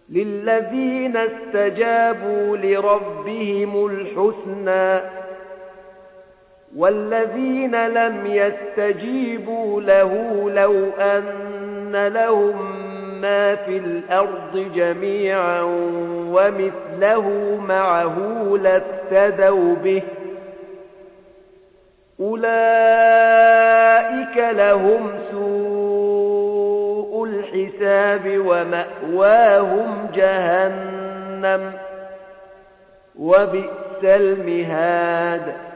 للذين استجابوا لربهم الحسنى والذين لم يستجيبوا له لو أن لهم ما في الأرض جميعا ومثله معه لافتدوا به أولئك لهم سوء الحساب ومأواهم جهنم وبئس المهاد